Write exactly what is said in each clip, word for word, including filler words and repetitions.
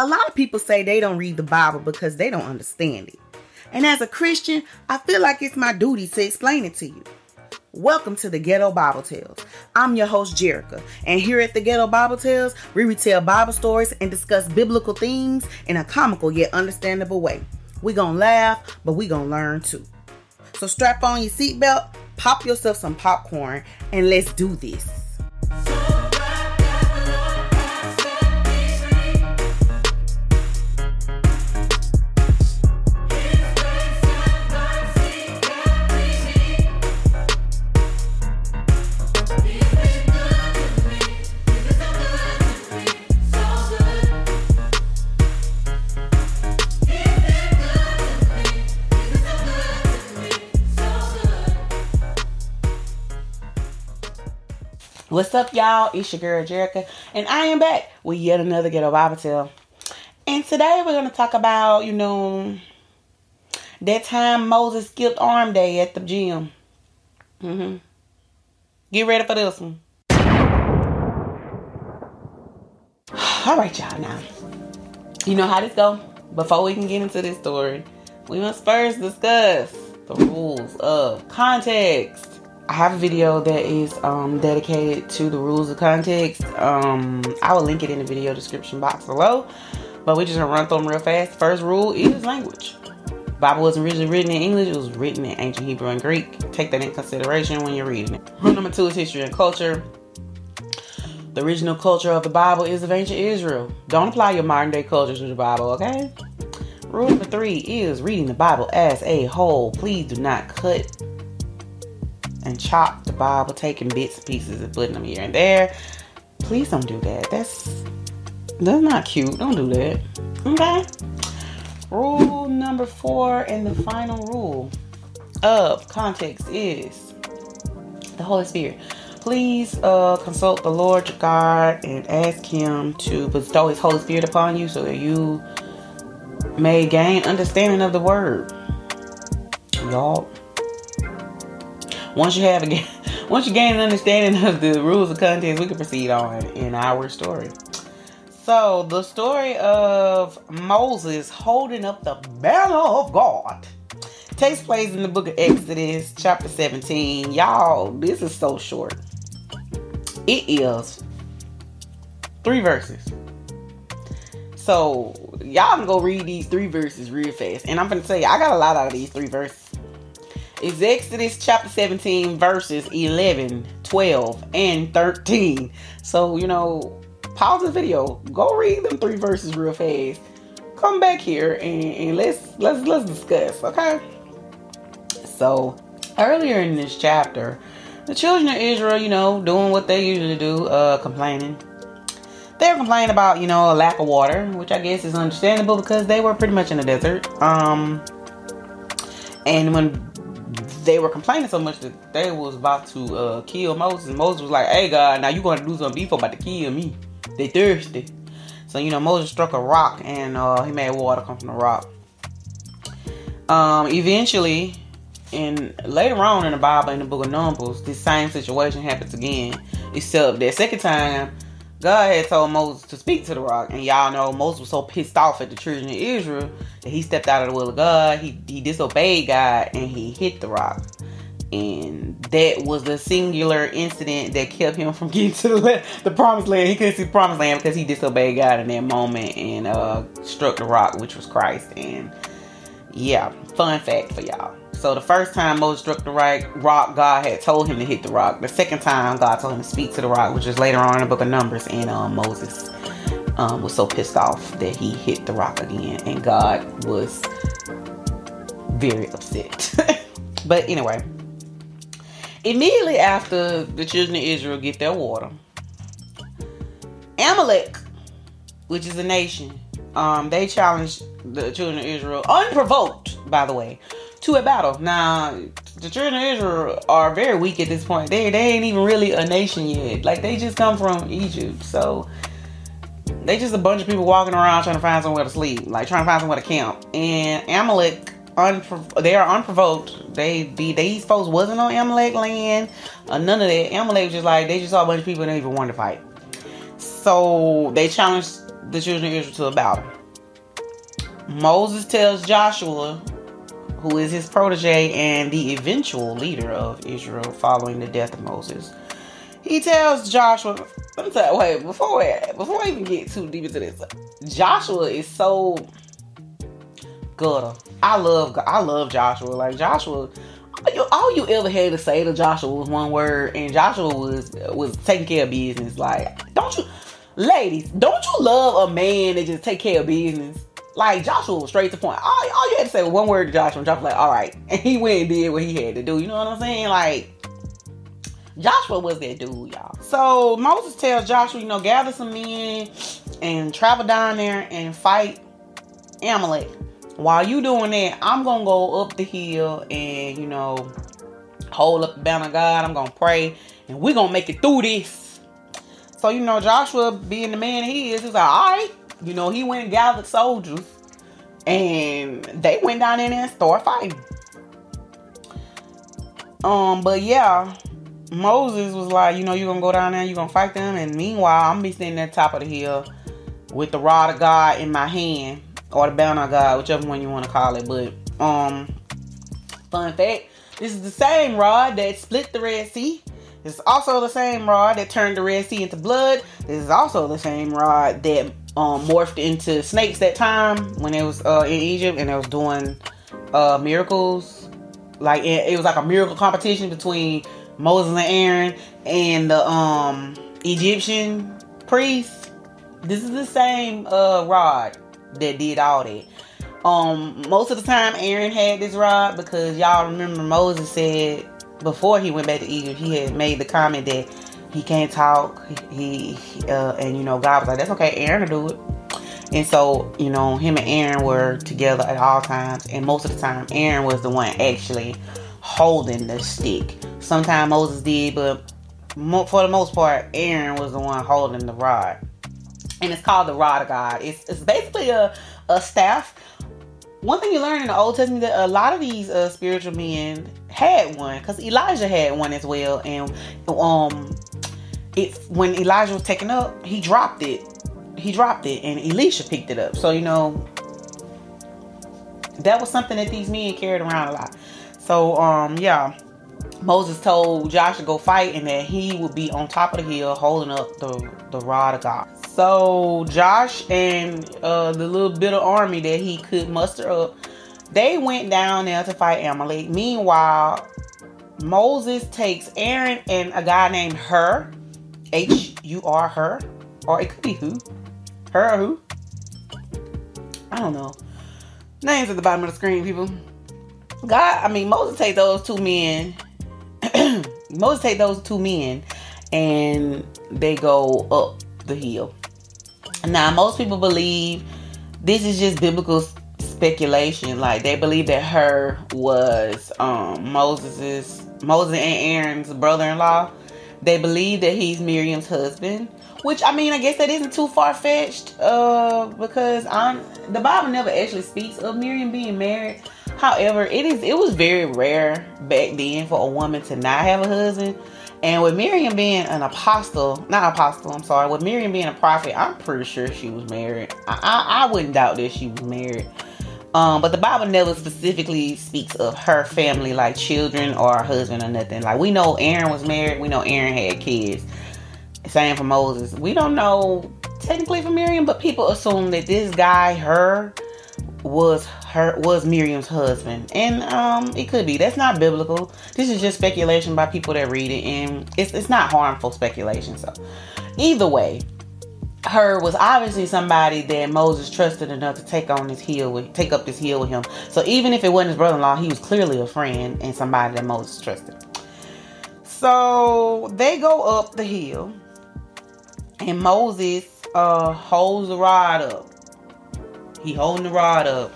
A lot of people say they don't read the Bible because they don't understand it. And as a Christian, I feel like it's my duty to explain it to you. Welcome to the Ghetto Bible Tales. I'm your host, Jerica, and here at the Ghetto Bible Tales, we retell Bible stories and discuss biblical themes in a comical yet understandable way. We gonna laugh, but we gonna learn too. So strap on your seatbelt, pop yourself some popcorn, and let's do this. What's up, y'all? It's your girl, Jerica, and I am back with yet another Ghetto Bible Tale. And today we're going to talk about, you know, that time Moses skipped arm day at the gym. Mm-hmm. Get ready for this one. All right, y'all, now. You know how this go. Before we can get into this story, we must first discuss the rules of context. I have a video that is um, dedicated to the rules of context. Um, I will link it in the video description box below. But we're just going to run through them real fast. First rule is language. The Bible wasn't originally written in English. It was written in ancient Hebrew and Greek. Take that into consideration when you're reading it. Rule number two is history and culture. The original culture of the Bible is of ancient Israel. Don't apply your modern day culture to the Bible, okay? Rule number three is reading the Bible as a whole. Please do not cut and chop the Bible, taking bits and pieces and putting them here and there. Please don't do that. That's that's not cute. Don't do that. Okay. Rule number four and the final rule of context is the Holy Spirit. Please uh, consult the Lord your God and ask Him to bestow His Holy Spirit upon you so that you may gain understanding of the Word. Y'all. Once you have a, once you gain an understanding of the rules of context, we can proceed on in our story. So, the story of Moses holding up the banner of God takes place in the book of Exodus, chapter seventeen. Y'all, this is so short. It is three verses. So, y'all can go read these three verses real fast. And I'm going to tell you, I got a lot out of these three verses. It's Exodus chapter seventeen, verses eleven, twelve, and thirteen. So, you know, pause the video. Go read them three verses real fast. Come back here and, and let's let's let's discuss, okay? So, earlier in this chapter, the children of Israel, you know, doing what they usually do, uh, complaining. They were complaining about, you know, a lack of water, which I guess is understandable because they were pretty much in the desert. Um, and when they were complaining so much that they was about to uh, kill Moses. And Moses was like, hey, God, now you going to do something before about to kill me. They thirsty. So, you know, Moses struck a rock and uh, he made water come from the rock. Um, eventually, and later on in the Bible, in the book of Numbers, this same situation happens again. Except that second time, God had told Moses to speak to the rock. And y'all know Moses was so pissed off at the children of Israel that he stepped out of the will of God. He, he disobeyed God and he hit the rock. And that was the singular incident that kept him from getting to the, the promised land. He couldn't see the promised land because he disobeyed God in that moment and uh, struck the rock, which was Christ. And yeah, fun fact for y'all. So the first time Moses struck the right rock, God had told him to hit the rock. The second time, God told him to speak to the rock, which is later on in the book of Numbers. And um, Moses um, was so pissed off that he hit the rock again. And God was very upset. But anyway, immediately after the children of Israel get their water, Amalek, which is a nation, um, they challenged the children of Israel, unprovoked, by the way, to a battle. Now, the children of Israel are very weak at this point. They they ain't even really a nation yet. Like, they just come from Egypt. So, they just a bunch of people walking around trying to find somewhere to sleep. Like, trying to find somewhere to camp. And Amalek, unpro- they are unprovoked. They be These folks wasn't on Amalek land. Uh, none of that. Amalek was just like, they just saw a bunch of people and they even wanted to fight. So, they challenged the children of Israel to a battle. Moses tells Joshua, who is his protege and the eventual leader of Israel following the death of Moses. He tells Joshua, let me tell you, wait, before I, before I even get too deep into this, Joshua is so good. I love, I love Joshua. Like, Joshua, all you ever had to say to Joshua was one word, and Joshua was, was taking care of business. Like, don't you, ladies, don't you love a man that just take care of business? Like, Joshua was straight to the point. All, all you had to say was one word to Joshua, and Joshua was like, all right. And he went and did what he had to do. You know what I'm saying? Like, Joshua was that dude, y'all. So Moses tells Joshua, you know, gather some men and travel down there and fight Amalek. While you doing that, I'm gonna go up the hill and, you know, hold up the banner of God. I'm gonna pray, and we're gonna make it through this. So, you know, Joshua, being the man he is, he's like, all right. You know, he went and gathered soldiers, and they went down in there and started fighting. Um, but yeah, Moses was like, you know, you're gonna go down there, you're gonna fight them, and meanwhile, I'm gonna be standing at the top of the hill with the rod of God in my hand, or the banner of God, whichever one you want to call it. But um, fun fact, this is the same rod that split the Red Sea. It's also the same rod that turned the Red Sea into blood. This is also the same rod that um morphed into snakes that time when it was uh in Egypt, and it was doing uh miracles. Like, it, it was like a miracle competition between Moses and Aaron and the um Egyptian priests. This is the same uh rod that did all that. Um most of the time Aaron had this rod, because y'all remember Moses said before he went back to Egypt, he had made the comment that he can't talk. He, he uh, and you know, God was like, that's okay, Aaron will do it. And so, you know, him and Aaron were together at all times, and most of the time Aaron was the one actually holding the stick. Sometimes Moses did, but mo- for the most part, Aaron was the one holding the rod. And it's called the rod of God. It's it's basically a, a staff. One thing you learn in the Old Testament, that a lot of these uh, spiritual men had one, because Elijah had one as well. And um, it when Elijah was taken up, he dropped it. He dropped it, and Elisha picked it up. So, you know, that was something that these men carried around a lot. So, um, yeah, Moses told Joshua to go fight, and that he would be on top of the hill holding up the, the rod of God. So Josh and uh, the little bit of army that he could muster up, they went down there to fight Amalek. Meanwhile, Moses takes Aaron and a guy named Hur, H U R, Hur, or it could be who, Hur or who, I don't know. Names at the bottom of the screen, people. God, I mean, Moses take those two men. Moses take those two men, and they go up the hill. Now, most people believe this is just biblical speculation. Like, they believe that Hur was um, Moses's Moses and Aaron's brother-in-law. They believe that he's Miriam's husband, which, I mean, I guess that isn't too far-fetched, uh, because I'm, the Bible never actually speaks of Miriam being married. However, it is it was very rare back then for a woman to not have a husband. And with Miriam being an apostle, not apostle, I'm sorry, with Miriam being a prophet, I'm pretty sure she was married. I, I, I wouldn't doubt that she was married. Um, but the Bible never specifically speaks of her family, like children or her husband or nothing. Like, we know Aaron was married. We know Aaron had kids. Same for Moses. We don't know technically for Miriam, but people assume that this guy, her, was her was Miriam's husband. And um, it could be. That's not biblical. This is just speculation by people that read it. And it's, it's not harmful speculation. So, either way, Hur was obviously somebody that Moses trusted enough to take on this hill with, take up this hill with him. So even if it wasn't his brother-in-law, he was clearly a friend and somebody that Moses trusted. So they go up the hill, and Moses uh, holds the rod up. He holding the rod up.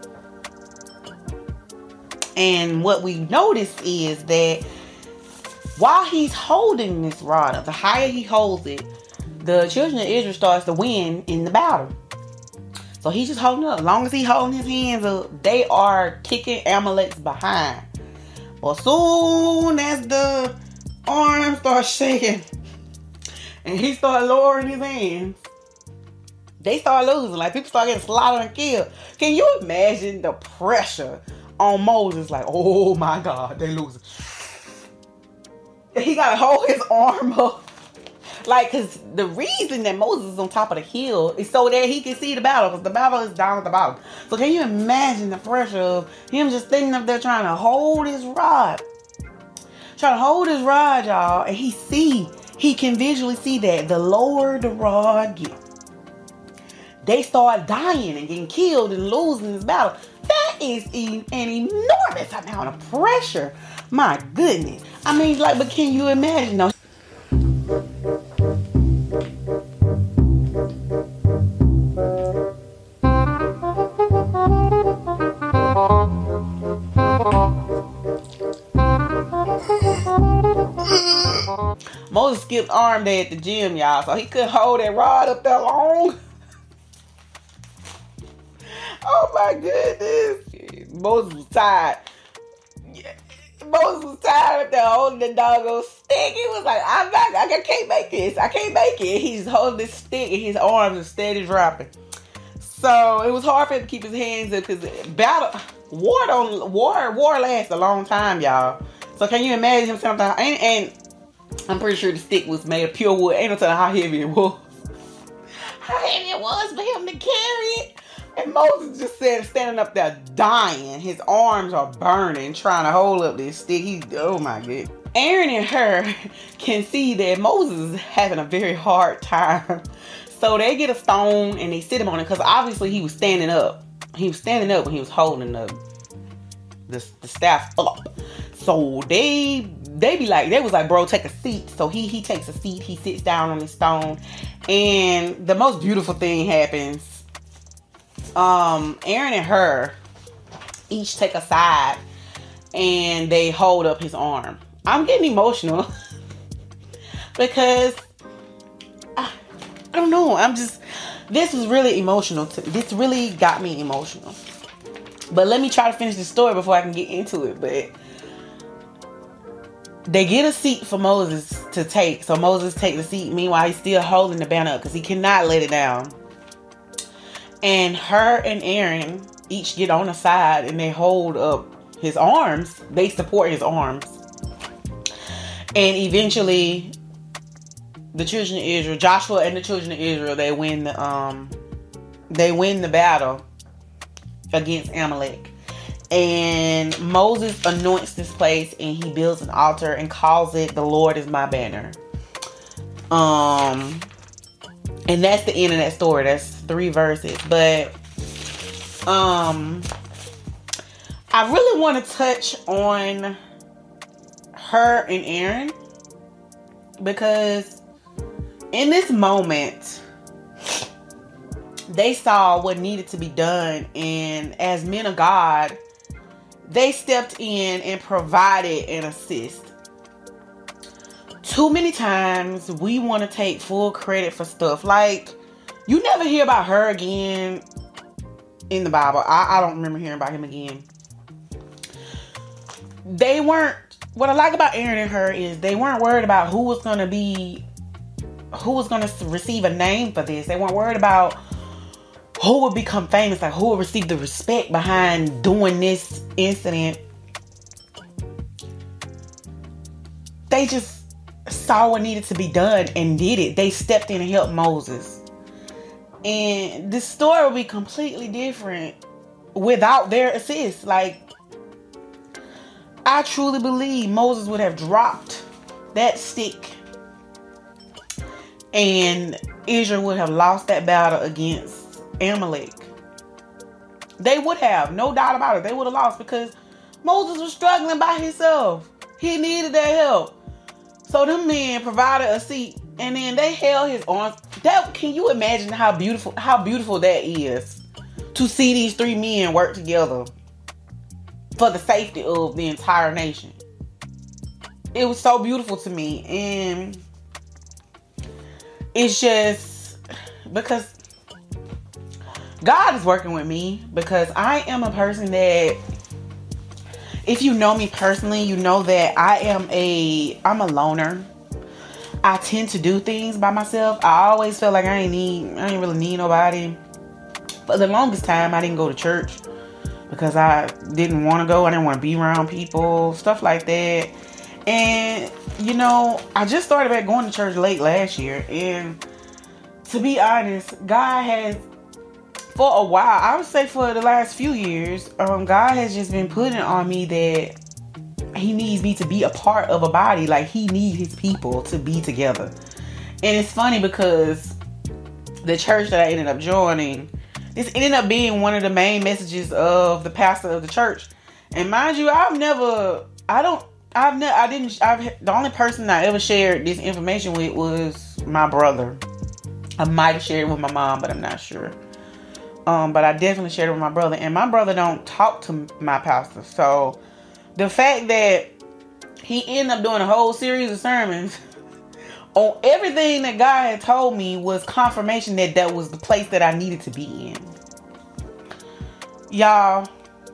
And what we notice is that while he's holding this rod up, the higher he holds it, the children of Israel starts to win in the battle. So he's just holding up. As long as he's holding his hands up, they are kicking Amalek's behind. Well, soon as the arm starts shaking and he starts lowering his hands, They start losing. Like, people start getting slaughtered and killed. Can you imagine the pressure on Moses? Like, oh my God, they losing. He got to hold his arm up. Like, because the reason that Moses is on top of the hill is so that he can see the battle. Because the battle is down at the bottom. So can you imagine the pressure of him just standing up there trying to hold his rod? Trying to hold his rod, y'all. And he see, he can visually see that the lower the rod gets, they start dying and getting killed and losing this battle. That is an enormous amount of pressure. My goodness. I mean, like, but can you imagine? No. Moses skipped arm day at the gym, y'all, so he couldn't hold that rod up that long. Oh my goodness. Moses was tired. Yeah. Moses was tired of that holding the doggone stick. He was like, I'm not, I can't make this. I can't make it. He's holding this stick and his arms are steady dropping. So it was hard for him to keep his hands up because battle, war don't, war, war lasts a long time, y'all. So can you imagine him sometimes? And, and I'm pretty sure the stick was made of pure wood. Ain't no telling how heavy it was. How heavy it was for him to carry it. And Moses just said, standing up there dying. His arms are burning, trying to hold up this stick. He, oh my God. Aaron and Hur can see that Moses is having a very hard time. So they get a stone and they sit him on it because obviously he was standing up. He was standing up when he was holding the, the, the staff up. So they they be like, they was like, bro, take a seat. So he he takes a seat. He sits down on the stone. And the most beautiful thing happens. Um, Aaron and Hur each take a side and they hold up his arm. I'm getting emotional because I, I don't know. I'm just, this was really emotional. To, this really got me emotional. But let me try to finish the story before I can get into it. But they get a seat for Moses to take. So Moses takes the seat. Meanwhile, he's still holding the banner up because he cannot let it down. And Hur and Aaron each get on the side and they hold up his arms. They support his arms. And eventually, the children of Israel, Joshua and the children of Israel, they win the um, they win the battle against Amalek. And Moses anoints this place and he builds an altar and calls it "The Lord is my banner." Um. And that's the end of that story. That's three verses. But um, I really want to touch on Hur and Aaron because in this moment, they saw what needed to be done. And as men of God, they stepped in and provided an assist. Too many times we want to take full credit for stuff. Like, you never hear about Hur again in the Bible. I, I don't remember hearing about him again. They weren't, what I like about Aaron and Hur is they weren't worried about who was going to be, who was going to receive a name for this. They weren't worried about who would become famous, like who would receive the respect behind doing this incident. They just saw what needed to be done and did it. They stepped in and helped Moses. And the story would be completely different without their assist. Like, I truly believe Moses would have dropped that stick and Israel would have lost that battle against Amalek. They would have, no doubt about it. They would have lost because Moses was struggling by himself. He needed their help. So them men provided a seat and then they held his arms. That, can you imagine how beautiful how beautiful that is to see these three men work together for the safety of the entire nation? It was so beautiful to me. And it's just because God is working with me, because I am a person that, if you know me personally, you know that I am a, I'm a loner. I tend to do things by myself. I always felt like I ain't need, I ain't really need nobody. For the longest time, I didn't go to church because I didn't want to go. I didn't want to be around people, stuff like that. And, you know, I just started back going to church late last year. And to be honest, God has, for a while, I would say for the last few years, um, God has just been putting on me that He needs me to be a part of a body. Like, He needs His people to be together. And it's funny because the church that I ended up joining, this ended up being one of the main messages of the pastor of the church. And mind you, I've never, I don't, I've never, I didn't, I've, the only person I ever shared this information with was my brother. I might have shared it with my mom, but I'm not sure. Um, but I definitely shared it with my brother. And my brother don't talk to my pastor. So the fact that he ended up doing a whole series of sermons on everything that God had told me was confirmation that that was the place that I needed to be in. Y'all,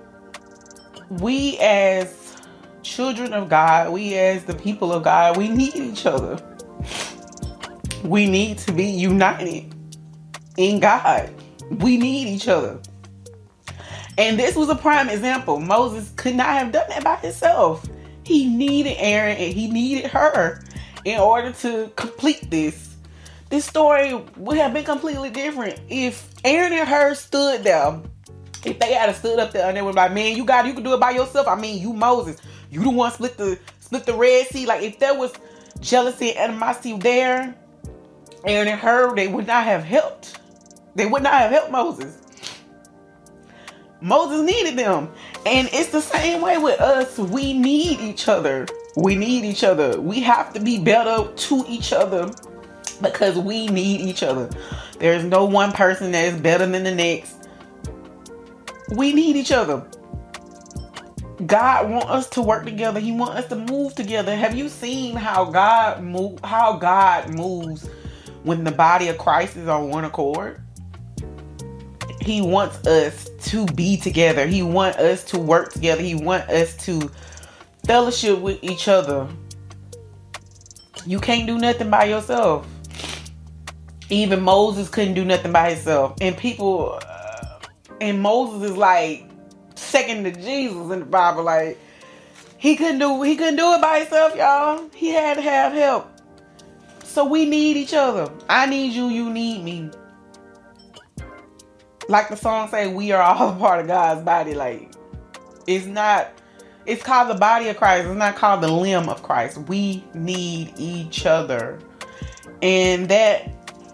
we as children of God, we as the people of God, we need each other. We need to be united in God. We need each other. And this was a prime example. Moses could not have done that by himself. He needed Aaron and he needed her in order to complete this. This story would have been completely different if Aaron and her stood there. If they had stood up there and they were like, man, you got it, you can do it by yourself. I mean, you Moses. You the one split the split the Red Sea. Like, if there was jealousy and animosity there, Aaron and her, they would not have helped. They would not have helped Moses. Moses needed them. And it's the same way with us. We need each other. We need each other. We have to be better to each other because we need each other. There's no one person that is better than the next. We need each other. God wants us to work together. He wants us to move together. Have you seen how God move, how God moves when the body of Christ is on one accord? He wants us to be together. He wants us to work together. He wants us to fellowship with each other. You can't do nothing by yourself. Even Moses couldn't do nothing by himself. And people, uh, and Moses is like second to Jesus in the Bible. Like, he couldn't do, he couldn't do it by himself, y'all. He had to have help. So we need each other. I need you. You need me. Like the song say, we are all a part of God's body. Like, it's not, it's called the body of Christ. It's not called the limb of Christ. We need each other. And that,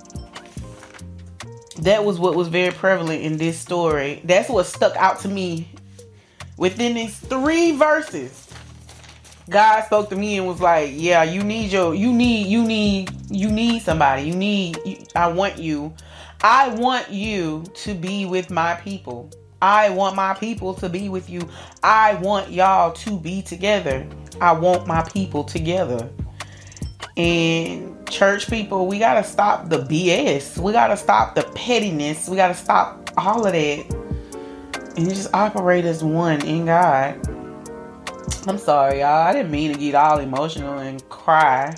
that was what was very prevalent in this story. That's what stuck out to me. Within these three verses, God spoke to me and was like, yeah, you need your, you need, you need, you need somebody. You need, you, I want you. I want you to be with my people. I want my people to be with you. I want y'all to be together. I want my people together. And church people, we got to stop the B S. We got to stop the pettiness. We got to stop all of that. And just operate as one in God. I'm sorry, y'all. I didn't mean to get all emotional and cry.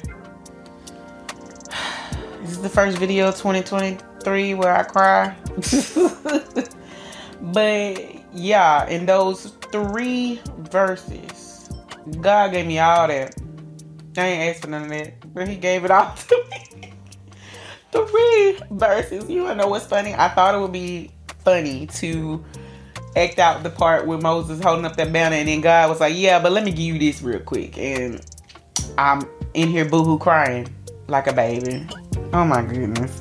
This is the first video of twenty twenty-three where I cry. But yeah, in those three verses, God gave me all that. I ain't asked for none of that, but He gave it all to me. Three verses. You wanna know what's funny? I thought it would be funny to act out the part with Moses holding up that banner, and then God was like, yeah, but let me give you this real quick. And I'm in here boohoo crying like a baby. Oh my goodness.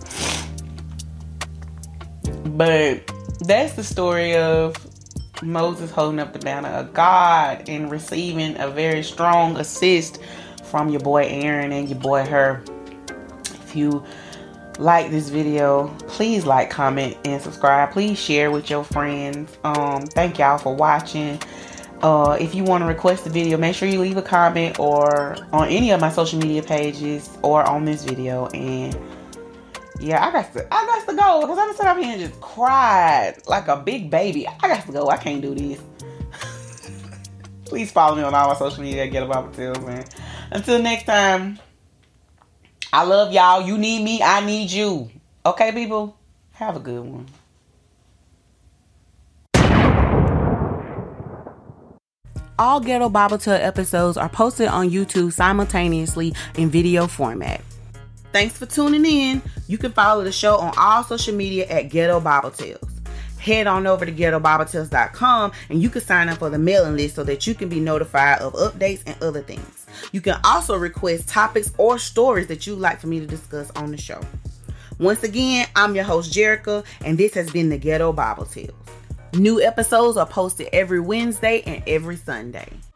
But that's the story of Moses holding up the banner of God and receiving a very strong assist from your boy Aaron and your boy Hur. If you like this video, please like, comment, and subscribe. Please share with your friends. Um, thank y'all for watching. Uh, if you want to request a video, make sure you leave a comment or on any of my social media pages or on this video. And yeah, I got to, I got to go because I'm sitting up here and just cried like a big baby. I got to go. I can't do this. Please follow me on all my social media. Get About Tales, man. Until next time, I love y'all. You need me. I need you. Okay, people? Have a good one. All Ghetto Bible Tale episodes are posted on YouTube simultaneously in video format. Thanks for tuning in. You can follow the show on all social media at Ghetto Bible Tales. Head on over to ghetto bible tales dot com and you can sign up for the mailing list so that you can be notified of updates and other things. You can also request topics or stories that you'd like for me to discuss on the show. Once again, I'm your host, Jerica, and this has been the Ghetto Bible Tales. New episodes are posted every Wednesday and every Sunday.